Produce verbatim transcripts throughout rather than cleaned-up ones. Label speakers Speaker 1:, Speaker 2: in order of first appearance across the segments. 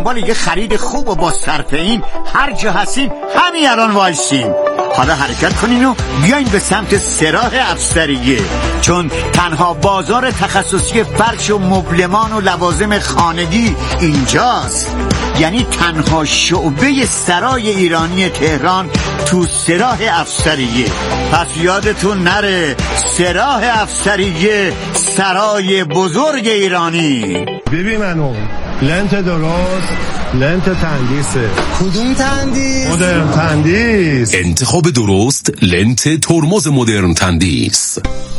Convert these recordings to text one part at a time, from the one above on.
Speaker 1: دنبال یه خرید خوب و با صرفه‌ای هر جا هستین همین الان وایسین. حالا حرکت کنین و بیاین به سمت سراح افسریه، چون تنها بازار تخصصی فرش و مبلمان و لوازم خانگی اینجاست. یعنی تنها شعبه سرای ایرانی تهران تو سراح افسریه. پس یادتون نره، سراح افسریه، سرای بزرگ ایرانی.
Speaker 2: ببین منو لنت درست، لنت تندیسه.
Speaker 3: کدوم تندیس؟
Speaker 2: مدرن تندیس.
Speaker 4: انتخاب درست، لنت ترمز مدرن تندیس.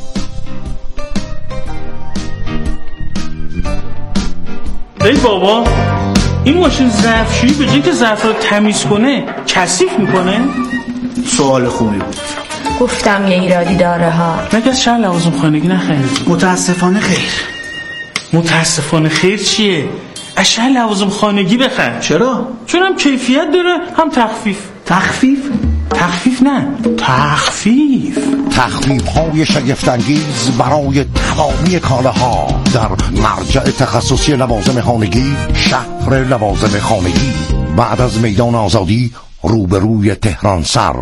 Speaker 5: ای بابا، این ماشین ظرفشویی به جای که ظرف رو تمیز کنه کثیف میکنه؟
Speaker 6: سوال خوبی بود.
Speaker 7: گفتم یه ایرادی داره ها.
Speaker 5: مگه از شهر لوازم خانگی نخرید؟
Speaker 6: متاسفانه خیر.
Speaker 5: متاسفانه خیر چیه؟ از شهر لوازم خانگی بخر.
Speaker 6: چرا؟
Speaker 5: چون هم کیفیت داره هم تخفیف.
Speaker 6: تخفیف؟
Speaker 5: تخفیف نه، تخفیف.
Speaker 8: تخفیف های شگفت‌انگیز برای تمامی کالاها در مرجع تخصصی لوازم خانگی، شهر لوازم خانگی، بعد از میدان آزادی، روبروی تهران سر.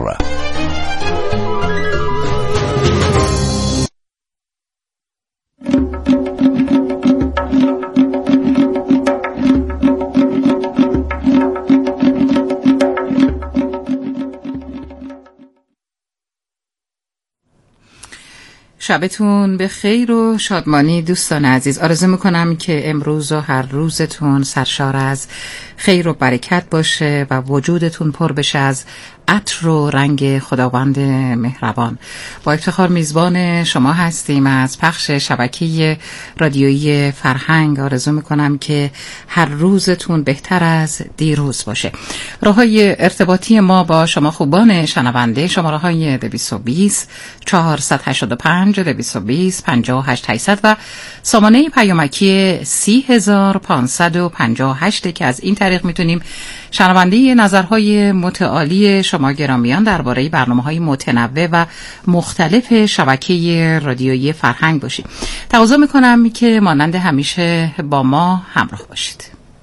Speaker 9: شبتون به خیر و شادمانی دوستان عزیز. آرزو میکنم که امروز و هر روزتون سرشار از خیر و برکت باشه و وجودتون پر بشه از عطر و رنگ خداوند مهربان. با افتخار میزبان شما هستیم از پخش شبکه رادیویی فرهنگ. آرزو میکنم که هر روزتون بهتر از دیروز باشه. راههای ارتباطی ما با شما خوبان شنونده شماره های دویست و بیست چهارصد و هشتاد و پنج دویست و بیست پنجاه و هشت هشتصد و سامانه پیامکی سی هزار پانصد و پنجاه و هشت که از این طریق میتونیم شنونده نظرهای متعالی شما گرامیان درباره برنامه‌های متنوع و مختلف شبکه رادیویی فرهنگ باشید. تقاضا میکنم که مانند همیشه با ما همراه باشید.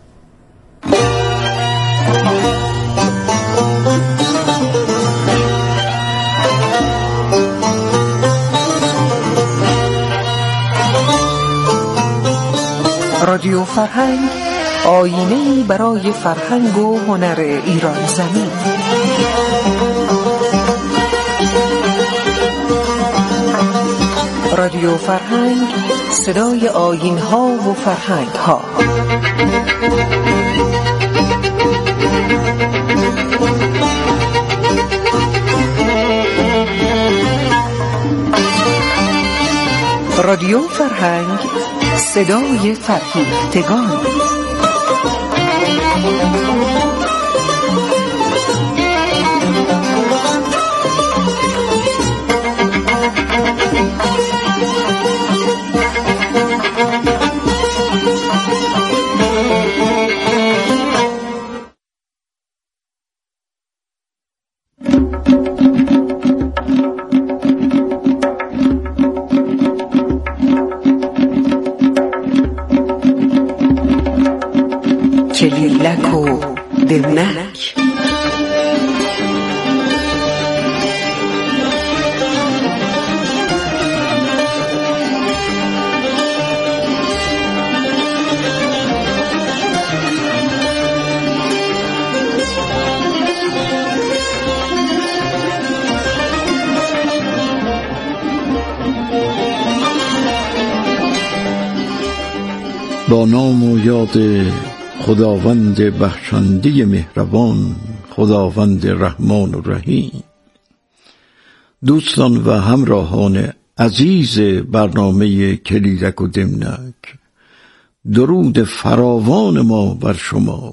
Speaker 10: رادیو فرهنگ، آینه‌ای برای فرهنگ و هنر ایران زمین. رادیو فرهنگ، صدای آیین‌ها و فرهنگ‌ها. رادیو فرهنگ، صدای فرهیختگان. کلیلک و دمنک.
Speaker 11: با نام و یاد خداوند بخشنده مهربان، خداوند رحمان و رحیم. دوستان و همراهان عزیز برنامه کلیلک و دمنک، درود فراوان ما بر شما.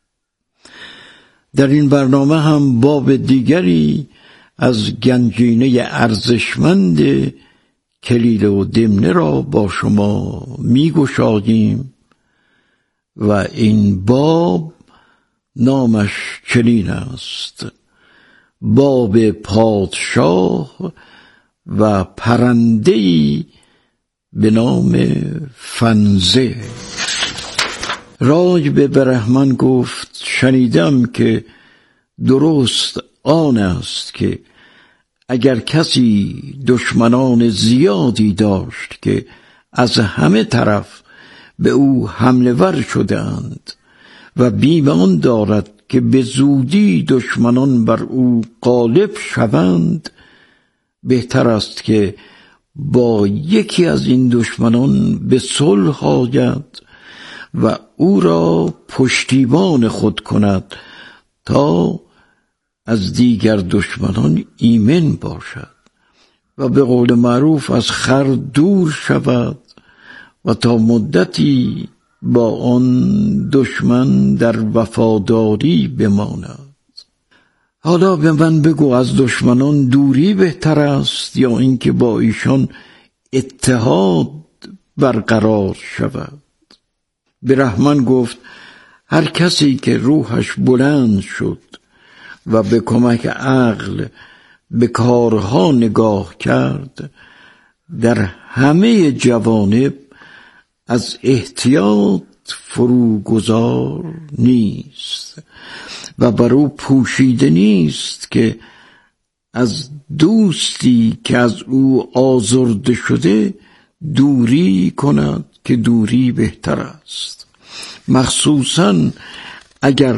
Speaker 11: در این برنامه هم باب دیگری از گنجینه ارزشمند کلیله و دمنه را با شما می گشاییم و این باب نامش چنین است: باب پادشاه و پرنده‌ای به نام فنزه. رای به برهمن گفت شنیدم که درست آن است که اگر کسی دشمنان زیادی داشت که از همه طرف به او حمله ور شدند و بیم آن دارد که به زودی دشمنان بر او غالب شوند، بهتر است که با یکی از این دشمنان به صلح آید و او را پشتیبان خود کند تا از دیگر دشمنان ایمن باشد و به قول معروف از خر دور شود و تا مدتی با آن دشمن در وفاداری بماند. حالا به من بگو از دشمنان دوری بهتر است یا اینکه با ایشان اتحاد برقرار شود؟ برهمن گفت هر کسی که روحش بلند شد و به کمک عقل به کارها نگاه کرد در همه جوانب از احتیاط فروگذار نیست و بر او پوشیده نیست که از دوستی که از او آزرده شده دوری کند که دوری بهتر است، مخصوصاً اگر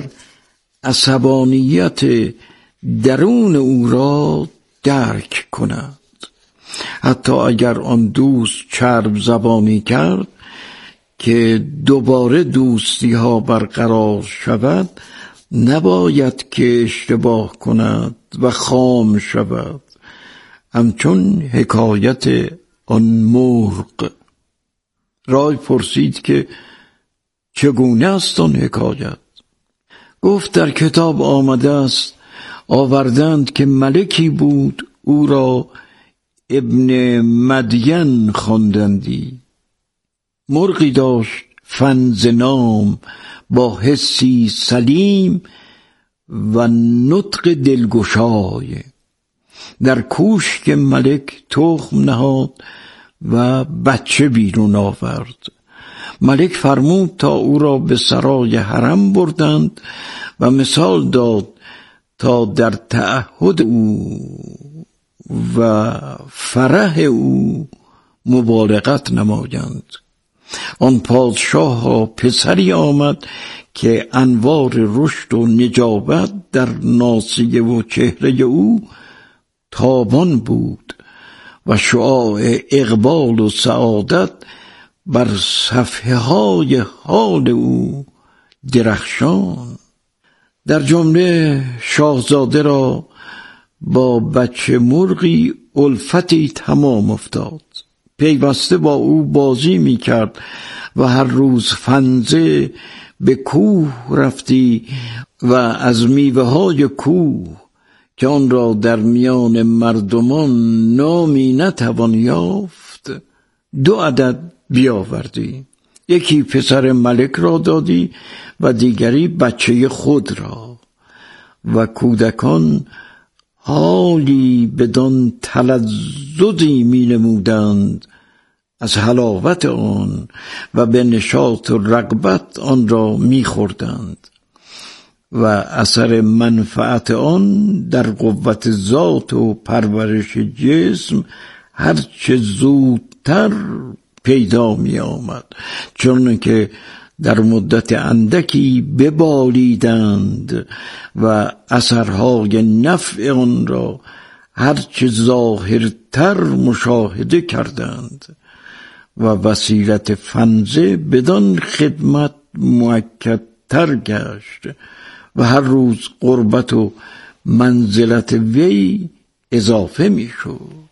Speaker 11: عصبانیت درون او را درک کند. حتی اگر آن دوست چرب زبانی کرد که دوباره دوستی ها برقرار شود، نباید که اشتباه کند و خام شود، همچون حکایت آن مرغ. رای پرسید که چگونه است آن حکایت؟ گفت در کتاب آمده است آوردند که ملکی بود، او را ابن مدین خواندندی. مرغی داشت فنز نام با حسی سلیم و نطق دلگشای. در کوشک ملک تخم نهاد و بچه بیرون آورد. ملک فرمود تا او را به سرای حرم بردند و مثال داد تا در تعهد او و فرح او مبالغت نمایند. آن پادشاه ها پسری آمد که انوار رشد و نجابت در ناصیه و چهره او تابان بود و شعاع اقبال و سعادت بر صفحه های حال او درخشان. در جمله شاهزاده را با بچه مرغی الفتی تمام افتاد. پیوسته با او بازی می کرد و هر روز فنزه به کوه رفتی و از میوه های کوه که آن را در میان مردمان نامی نتوان یافت دو عدد بیاوردی، یکی پسر ملک را دادی و دیگری بچه خود را، و کودکان حالی بدان تلذذی می نمودند از حلاوت آن و به نشاط و رغبت آن را می خوردند و اثر منفعت آن در قوت ذات و پرورش جسم هرچه زودتر پیدا می آمد، چون که در مدت اندکی ببالیدند و اثرهای نفع آن را هرچه ظاهرتر مشاهده کردند و وسیلت فنزه بدان خدمت مؤکدتر گشت و هر روز قربت و منزلت وی اضافه می شد.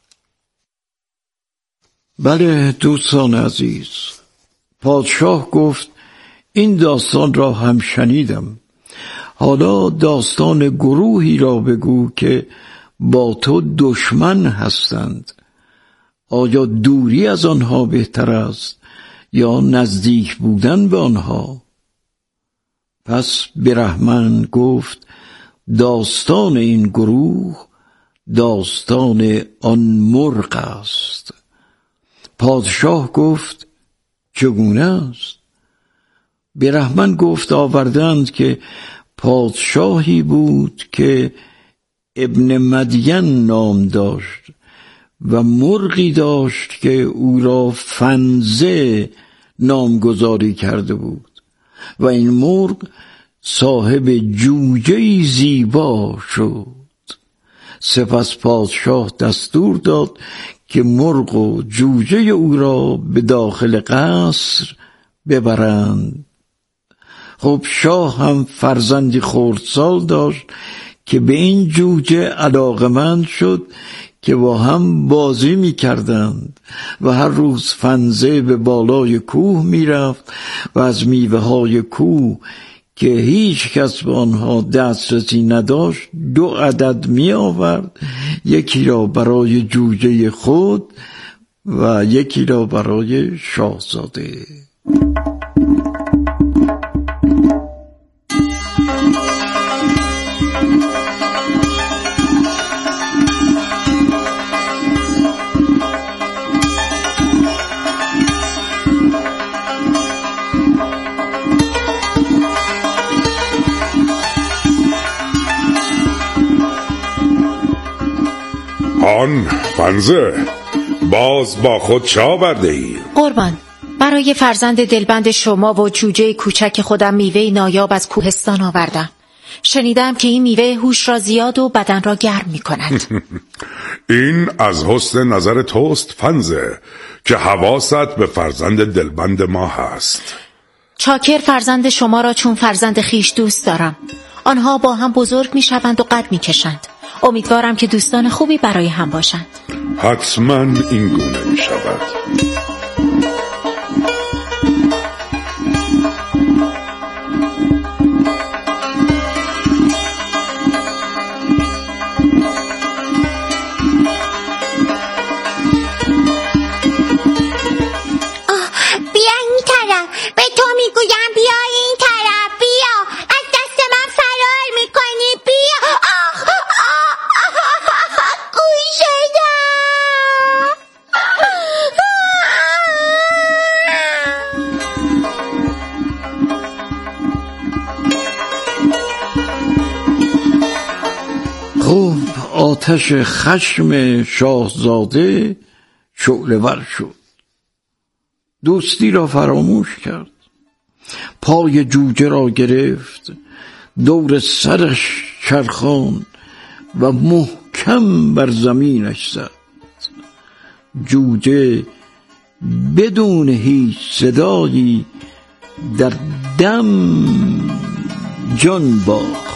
Speaker 11: بله دوستان عزیز، پادشاه گفت این داستان را هم شنیدم، حالا داستان گروهی را بگو که با تو دشمن هستند. آیا دوری از آنها بهتر است یا نزدیک بودن به آنها؟ پس برهمن گفت داستان این گروه داستان آن مرغ است. پادشاه گفت چگونه است؟ برهمن گفت آوردند که پادشاهی بود که ابن مدین نام داشت و مرغی داشت که او را فنزه نامگذاری کرده بود و این مرغ صاحب جوجه‌ای زیبا شد. سپس پادشاه دستور داد که مرغ و جوجه او را به داخل قصر ببرند. خب شاه هم فرزندی خردسال داشت که به این جوجه علاقمند شد که با هم بازی می کردند و هر روز فنزه به بالای کوه می رفت و از میوه های کوه که هیچ کس به آنها دسترسی نداشت دو عدد می آورد، یکی را برای جوجه خود و یکی را برای شاهزاده.
Speaker 3: آن فنزه، باز با خود چه آورده ای؟
Speaker 12: قربان، برای فرزند دلبند شما و جوجه کوچک خودم میوه نایاب از کوهستان آوردم. شنیدم که این میوه هوش را زیاد و بدن را گرم می کند.
Speaker 3: این از حسن نظر توست فنزه که حواست به فرزند دلبند ما هست.
Speaker 12: چاکر فرزند شما را چون فرزند خیش دوست دارم. آنها با هم بزرگ می شوند و قد می کشند. امیدوارم که دوستان خوبی برای هم باشند.
Speaker 3: حتما این گونه می شود.
Speaker 13: بیا این طرف، به تو میگویم بیا این طرف، بیا، از دست من فرار میکنی، بیا. آخ آخ آخ گوشه‌ام.
Speaker 11: خب آتش خشم شاهزاده شعله‌ور شد. دوستی را فراموش کرد. پای جوجه را گرفت، دور سرش چرخاند و محکم بر زمینش زد. جوجه بدون هیچ صدایی در دم جان باخت.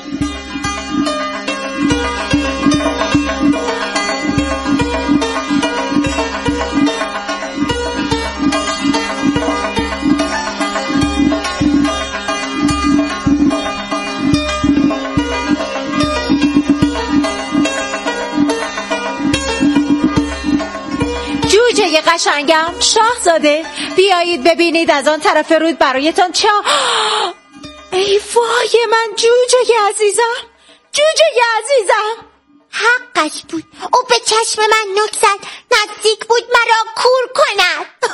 Speaker 12: جوجه قشنگم، شاهزاده، بیایید ببینید از آن طرف رود برایتان چه. ای وای من جوجه عزیزم، جوجه عزیزم.
Speaker 13: حقش بود، او به چشم من نک زد، نزدیک بود مرا کور کند.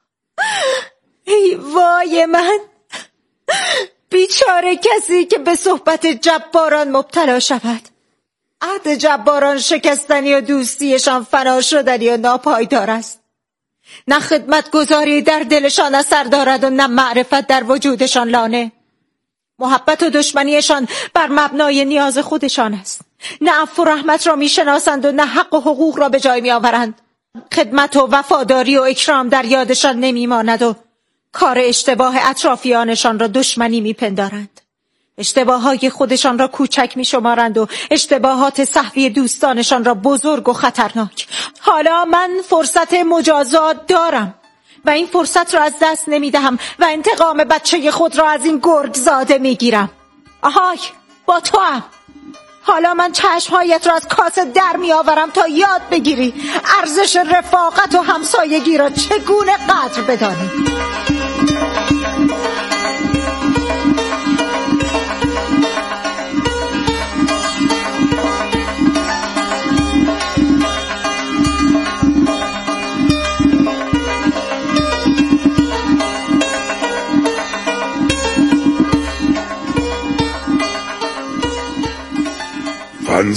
Speaker 12: ای وای من، بیچاره کسی که به صحبت جباران مبتلا شود. عهد جباران شکستنی و دوستیشان فنا شدنی و ناپایدار است. نه خدمتگزاری در دلشان اثر دارد و نه معرفت در وجودشان لانه. محبت و دشمنیشان بر مبنای نیاز خودشان است. نه عفو و رحمت را میشناسند و نه حق و حقوق را به جای میآورند. خدمت و وفاداری و اکرام در یادشان نمیماند و کار اشتباه اطرافیانشان را دشمنی میپندارند. اشتباهات خودشان را کوچک میشمارند و اشتباهات سهوی دوستانشان را بزرگ و خطرناک. حالا من فرصت مجازات دارم و این فرصت را از دست نمیدهم و انتقام بچه خود را از این گرگ زاده میگیرم. آهای، با تو هم. حالا من چشمهایت را از کاسه در میآورم تا یاد بگیری ارزش رفاقت و همسایگی را چگونه قدر بدانی.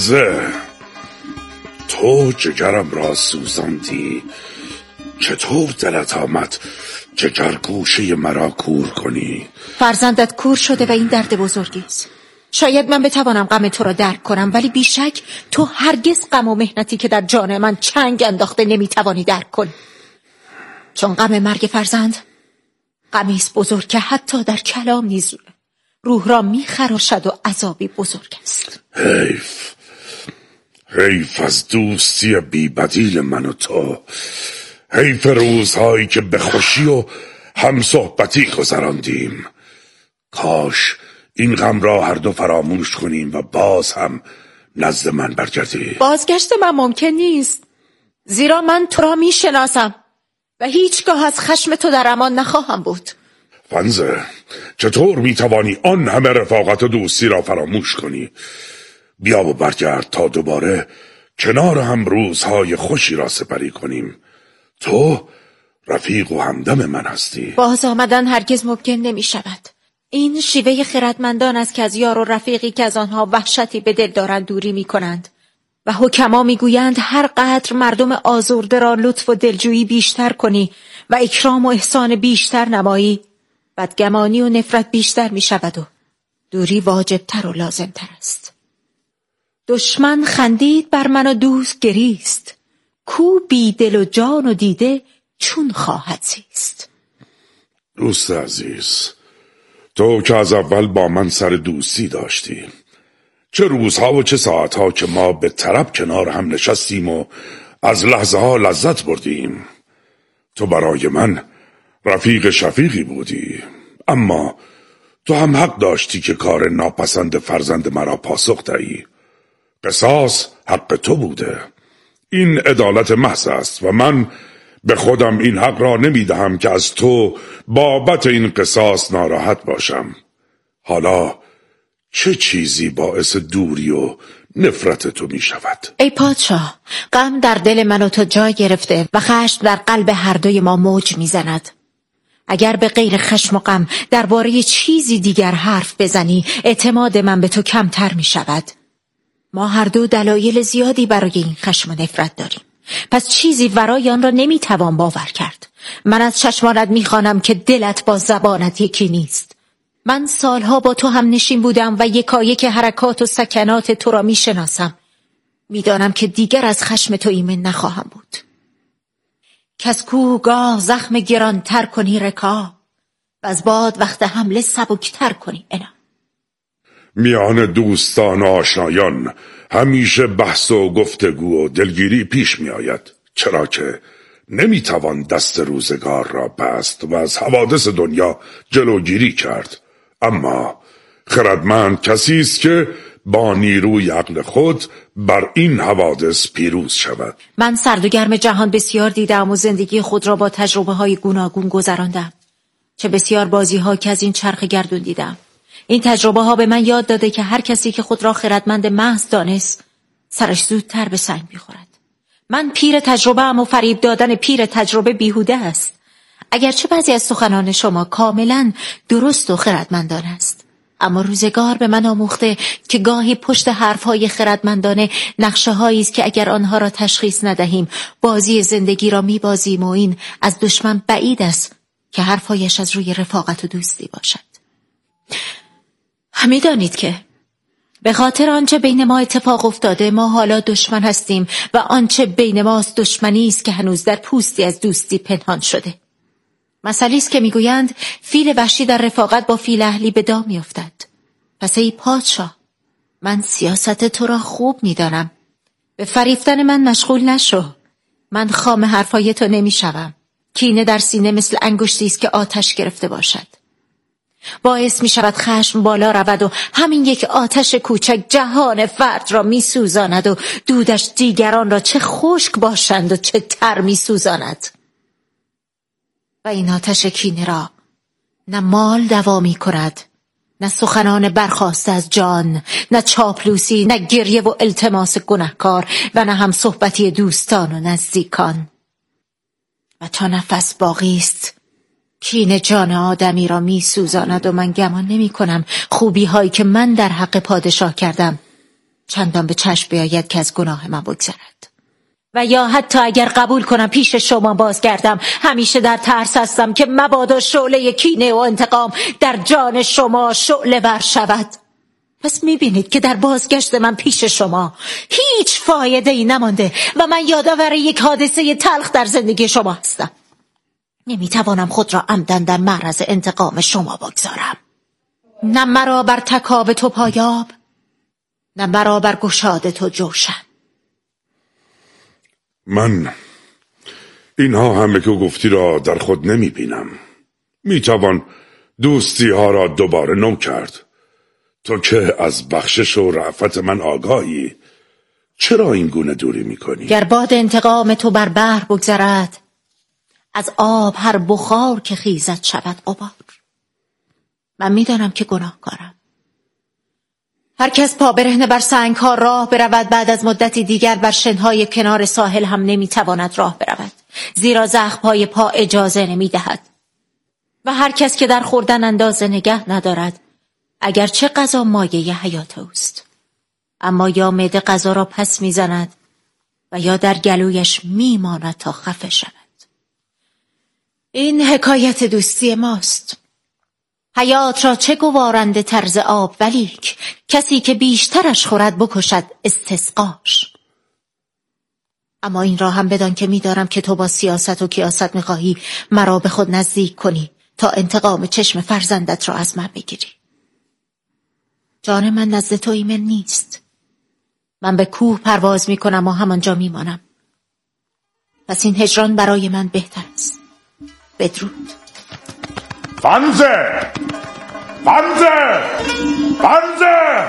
Speaker 3: فنزه، تو جگرم را سوزاندی. چطور دلت آمد جگر گوشه مرا کور کنی؟
Speaker 12: فرزندت کور شده و این درد بزرگی است. شاید من بتوانم غم تو را درک کنم، ولی بیشک تو هرگز غم و محنتی که در جان من چنگ انداخته نمیتوانی درک کنی. چون غم مرگ فرزند غمی است بزرگ که حتی در کلام نیز روح را میخراشد و عذابی بزرگ است.
Speaker 3: حیف حیف از دوستی بی بدیل من و تو. حیف روزهایی که به خوشی و همصحبتی گذراندیم. کاش این غم را هر دو فراموش کنیم و باز هم نزد من برگردی.
Speaker 12: بازگشت من ممکن نیست، زیرا من تو را میشناسم و هیچگاه از خشم تو در امان نخواهم بود.
Speaker 3: فنزه، چطور میتوانی آن همه رفاقت و دوستی را فراموش کنی؟ بیا و برگرد تا دوباره کنار هم روزهای خوشی را سپری کنیم. تو رفیق و همدم من هستی.
Speaker 12: باز آمدن هرگز ممکن نمی شود. این شیوه خردمندان است که از یار و رفیقی که از آنها وحشتی به دل دارند دوری می کنند و حکما می گویند هر قدر مردم آزرده را لطف و دلجویی بیشتر کنی و اکرام و احسان بیشتر نمایی، بدگمانی و نفرت بیشتر می شود و دوری واجبتر و لازمتر است. دشمن خندید بر من و دوست گریست، کو بی دل و جان و دیده چون خواهد زیست.
Speaker 3: دوست عزیز، تو که از اول با من سر دوستی داشتی، چه روزها و چه ساعتها که ما به طرب کنار هم نشستیم و از لحظه ها لذت بردیم. تو برای من رفیق شفیقی بودی، اما تو هم حق داشتی که کار ناپسند فرزند مرا پاسخ دهی. قصاص حق تو بوده. این عدالت محض است و من به خودم این حق را نمی دهم که از تو بابت این قصاص ناراحت باشم. حالا چه چیزی باعث دوری و نفرت تو می شود؟
Speaker 12: ای پادشاه، غم در دل من و تو جای گرفته و خشم در قلب هر دوی ما موج می زند. اگر به غیر خشم و غم درباره چیزی دیگر حرف بزنی، اعتماد من به تو کمتر می شود. ما هر دو دلایل زیادی برای این خشم و نفرت داریم، پس چیزی ورای آن را نمی توان باور کرد. من از چشمانت می خوانم که دلت با زبانت یکی نیست. من سالها با تو هم نشین بودم و یکایک حرکات و سکنات تو را می شناسم. می دانم که دیگر از خشم تو ایمن نخواهم بود. کس کو گاه زخم گران تر کنی رکا، و از باد وقت حمله سبکتر کنی انا.
Speaker 3: میان دوستان و آشنایان همیشه بحث و گفتگو و دلگیری پیش می آید، چرا که نمی توان دست روزگار را بست و از حوادث دنیا جلوگیری کرد. اما خردمند کسی است که با نیروی عقل خود بر این حوادث پیروز شود.
Speaker 12: من سرد و گرم جهان بسیار دیدم و زندگی خود را با تجربه های گوناگون گذراندم. چه بسیار بازی ها که از این چرخ گردون دیدم. این تجربه ها به من یاد داده که هر کسی که خود را خردمند محض دانست، سرش زودتر به سنگ می‌خورد. من پیر تجربه ام و فریب دادن پیر تجربه بیهوده است. اگرچه بعضی از سخنان شما کاملا درست و خردمندانه است، اما روزگار به من آموخته که گاهی پشت حرفهای خردمندانه نقشه هایی است که اگر آنها را تشخیص ندهیم بازی زندگی را میبازیم و این از دشمن بعید است که حرفهایش از روی رفاقت و دوستی باشد. میدانید که به خاطر آنچه بین ما اتفاق افتاده ما حالا دشمن هستیم و آنچه بین ماست دشمنی است که هنوز در پوستی از دوستی پنهان شده. مسئله است که میگویند فیل وحشی در رفاقت با فیل اهلی به دام میافتد. پس ای پادشاه، من سیاست تو را خوب میدانم. به فریفتن من مشغول نشو. من خام حرفای تو نمیشوم. کینه در سینه مثل انگشتی است که آتش گرفته باشد. باعث می شود خشم بالا رود و همین یک آتش کوچک جهان فرد را می سوزاند و دودش دیگران را چه خشک باشند و چه تر می سوزاند. و این آتش کینه را نه مال دوا می کند، نه سخنان برخاسته از جان، نه چاپلوسی، نه گریه و التماس گناهکار و نه هم صحبتی دوستان و نزدیکان. و تا نفس باقی است کینه جان آدمی را می سوزاند و من گمان نمی کنم خوبی هایی که من در حق پادشاه کردم چندان به چشم بیاید که از گناه من بگذرد. و یا حتی اگر قبول کنم پیش شما بازگردم، همیشه در ترس هستم که مبادا شعله کینه و انتقام در جان شما شعله ور شود. پس میبینید که در بازگشت من پیش شما هیچ فایده ای نمانده و من یادآور یک حادثه تلخ در زندگی شما هستم. نمیتوانم خود را عمدن در معرض انتقام شما بگذارم. نه مرا بر تکاب تو پایاب، نه مرا بر گشاد تو جوشن.
Speaker 3: من اینها همه که گفتی را در خود نمی بینم. می توان دوستی ها را دوباره نو کرد. تو که از بخشش و رأفت من آگاهی، چرا این گونه دوری می کنی؟
Speaker 12: گر باد انتقام تو بر بحر بگذرد، از آب هر بخار که خیزد شود غبار. من می دانم که گناهکارم. هر کس پا برهنه بر سنگ ها راه برود، بعد از مدتی دیگر بر شنهای کنار ساحل هم نمی تواند راه برود، زیرا زخم های پا اجازه نمی دهد. و هر کس که در خوردن اندازه نگه ندارد، اگرچه غذا مایه حیات اوست، اما یا معده غذا را پس می زند و یا در گلویش می ماند تا خفه شود. این حکایت دوستی ماست. حیات را چه گوارنده طرز آب، ولیک کسی که بیشترش خورد بکشد استسقاش. اما این را هم بدان که می‌دارم که تو با سیاست و کیاست می‌خواهی مرا به خود نزدیک کنی تا انتقام چشم فرزندت را از من بگیری. جان من نزد تو ایمن نیست. من به کوه پرواز می‌کنم و همانجا می‌مانم. پس این هجران برای من بهتر است. بدرود.
Speaker 3: فنزه فنزه فنزه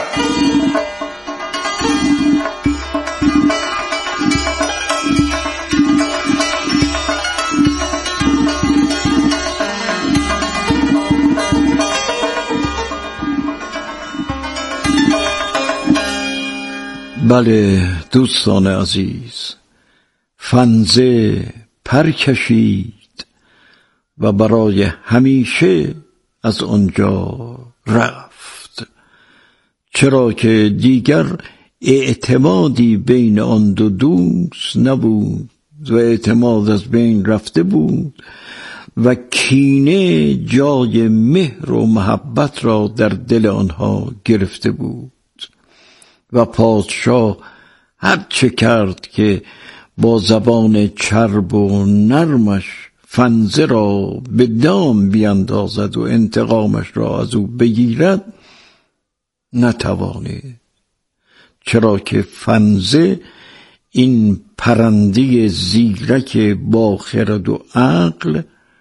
Speaker 11: بله دوستان عزیز، فنزه پر کشید و برای همیشه از آنجا رفت، چرا که دیگر اعتمادی بین آن دو دوست نبود و اعتماد از بین رفته بود و کینه جای مهر و محبت را در دل آنها گرفته بود. و پادشاه هر چه کرد که با زبان چرب و نرمش فنزه را به دام بیندازد و انتقامش را از او بگیرد نتوانید، چرا که فنزه این پرنده زیرک با خرد و عقل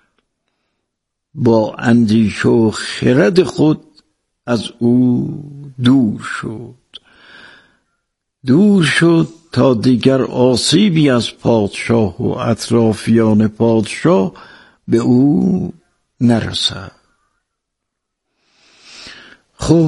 Speaker 11: با اندیشه و خرد خود از او دور شد دور شد تا دیگر آسیبی از پادشاه و اطرافیان پادشاه به او نرسد. خب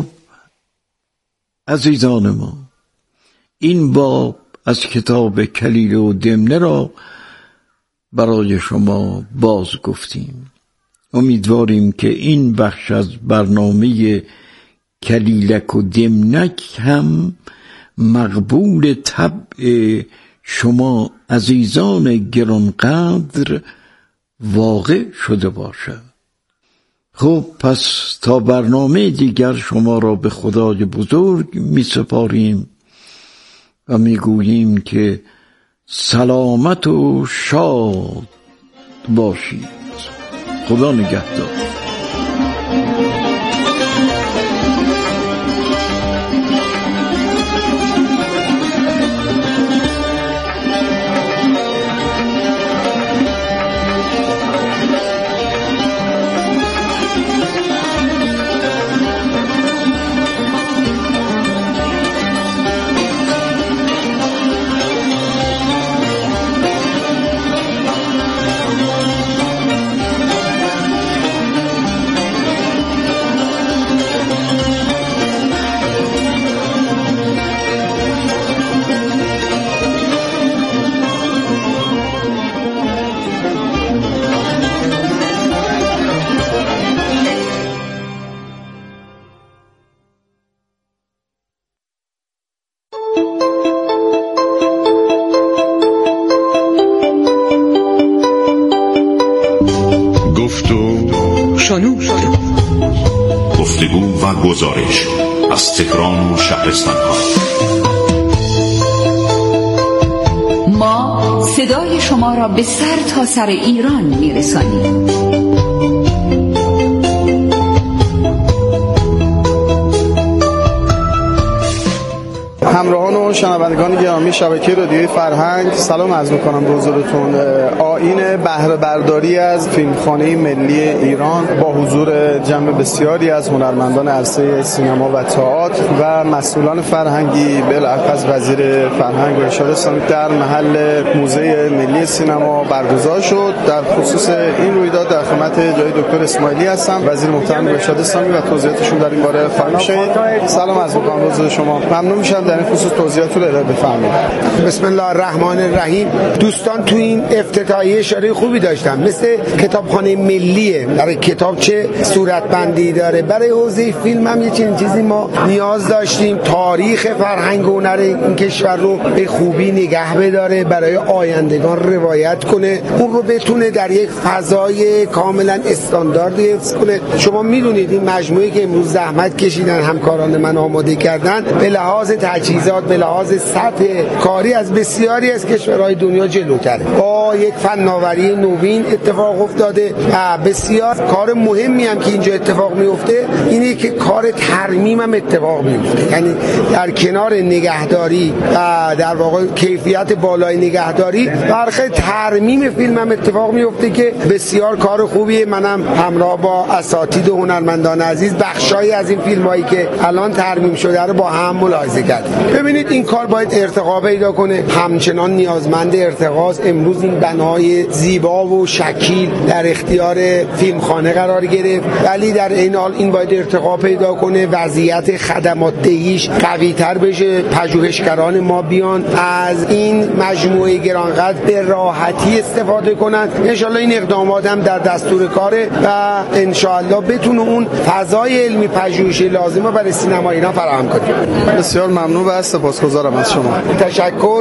Speaker 11: عزیزان ما، این باب از کتاب کلیله و دمنه را برای شما باز گفتیم. امیدواریم که این بخش از برنامه کلیلک و دمنک هم مقبول طبع شما عزیزان گرانقدر واقع شده باشد. خب پس تا برنامه دیگر شما را به خدای بزرگ می سپاریم و می گوییم که سلامت و شاد باشید. خدا نگهدار.
Speaker 10: پیشانو
Speaker 14: گفتگو و گزارش از تهران و شهرستان‌ها.
Speaker 15: ما صدای شما را به سر تا سر ایران می‌رسانیم.
Speaker 16: همراهان و شنوندگان گرامی شبکه رادیوی فرهنگ، سلام عرض می‌کنم به حضورتون. آیین بهره برداری از فیلمخانه ملی ایران با حضور جمع بسیاری از هنرمندان عرصه سینما و تئاتر و مسئولان فرهنگی، بالاخص وزیر فرهنگ و ارشاد اسلامی، در محل موزه ملی سینما برگزار شد. در خصوص این رویداد در خدمت جناب دکتر اسماعیلی هستم، وزیر محترم ارشاد اسلامی، و توضیحاتشون در این باره خواهیم شنید. سلام عرض می‌کنم به حضور شما. ممنون میشم در این خصوص توضیحات رو ارائه بفرمایید.
Speaker 17: بسم الله الرحمن الرحیم. دوستان تو این افتتاحیه اشاره خوبی داشتم، مثل کتابخانه ملیه، برای کتاب چه صورتبندی داره. برای حوزه فیلم هم یه چنین چیزی ما نیاز داشتیم، تاریخ فرهنگ و هنر این کشور رو به خوبی نگه بداره، برای آیندگان روایت کنه، اون رو بتونه در یک فضای کاملا استاندارد حفظ کنه. شما میدونید این مجموعه که امروز زحمت کشیدن همکاران من آماده کردن، به لحاظ تجهیزات، به لحاظ سطح کاری از بسیاری از کشورهای دنیا جلوتره. با یک فناوری نوین اتفاق افتاده و بسیار کار مهمی هم که اینجا اتفاق میفته اینه که کار ترمیم هم اتفاق میفته. یعنی در کنار نگهداری و در واقع کیفیت بالای نگهداری، برخلاف ترمیم فیلم هم اتفاق میفته که بسیار کار خوبیه. منم همراه با اساتید و هنرمندان عزیز بخشایی از این فیلمایی که الان ترمیم شده رو با هم ملاحظه کردیم. ببینید این کار باید ارتقا پیدا کنه، همچنان نیازمند ارتقاست. امروز این بنای زیبا و شکیل در اختیار فیلمخانه قرار گرفت، ولی در این حال این باید ارتقا پیدا کنه، وضعیت خدمات دهیش قوی تر بشه، پژوهشگران ما بیان از این مجموعه گرانقدر به راحتی استفاده کنن. انشالله این اقدامات هم در دستور کاره و انشالله بتونه اون فضای علمی پژوهشی لازم رو برای سینما ایران فراهم کنه.
Speaker 16: بسیار ممنون و سپاسگزارم از شما.
Speaker 17: تشکر.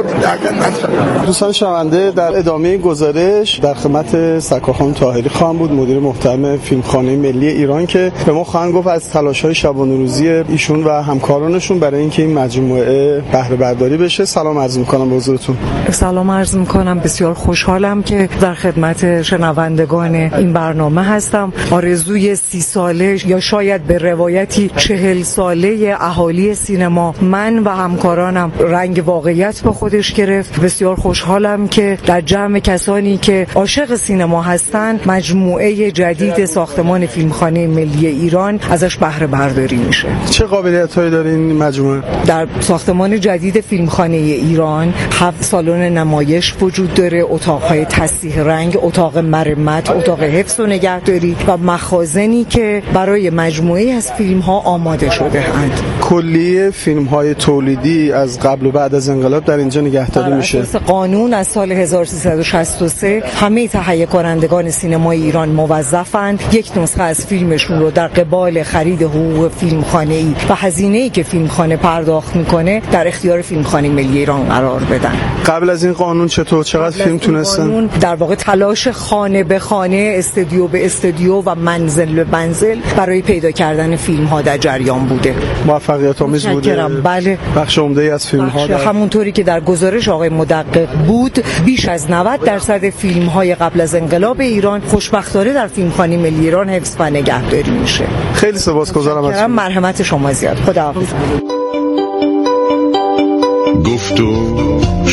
Speaker 16: دوستان شنونده، در ادامه گزارش در خدمت سکاخان طاهری خواهم بود، مدیر محترم فیلمخانه ملی ایران، که به ما خواهند گفت از تلاش‌های شبانه روزی ایشون و همکارانشون برای اینکه این مجموعه بهره برداری بشه. سلام عرض می‌کنم به حضورتون.
Speaker 18: سلام عرض می‌کنم. بسیار خوشحالم که در خدمت شنوندگان این برنامه هستم. آرزوی سی ساله یا شاید به روایتی چهل ساله اهالی سینما من و همکارانم رنگ واقعیت با خودش گرفت. بسیار خوشحالم که در جمع کسانی که عاشق سینما هستند مجموعه جدید ساختمان فیلمخانه ملی ایران ازش بهره برداری میشه.
Speaker 16: چه قابلیت‌هایی داره این مجموعه؟
Speaker 18: در ساختمان جدید فیلمخانه ایران هفت سالن نمایش وجود داره، اتاق‌های تصحیح رنگ، اتاق مرمت، اتاق حفظ و نگهداری و مخازنی که برای مجموعه از فیلم‌ها آماده شده اند.
Speaker 16: کلیه فیلم‌های تولیدی از قبل و بعد از انقلاب در اینجا نگهداری میشه.
Speaker 18: اساس قانون از سال هزار و سیصد و شصت و سه همه تهیه کنندگان سینمای ایران موظفند یک نسخه از فیلمشون رو در قبال خرید حقوق فیلمخانه‌ای و هزینه‌ای که فیلمخانه پرداخت میکنه در اختیار فیلمخانه ملی ایران قرار بدن.
Speaker 16: قبل از این قانون چطور چقدر فیلم تونستن؟
Speaker 18: در واقع تلاش خانه به خانه، استودیو به استودیو و منزل به منزل برای پیدا کردن فیلم‌ها در جریان بوده.
Speaker 16: موفقیت آمیز بوده.
Speaker 18: بله.
Speaker 16: بخش عمده‌ای از فیلم‌ها در...
Speaker 18: همونطوری که در گزارش آقای مدقق بود، بیش از نود درصد فیلم‌های قبل از انقلاب ایران خوشبختانه در فیلمخانه ملی ایران حفظ و نگهداری میشه.
Speaker 16: خیلی سپاسگزارم از شما.
Speaker 18: مرحمت شما زیاد. خداحافظ.
Speaker 14: گفت و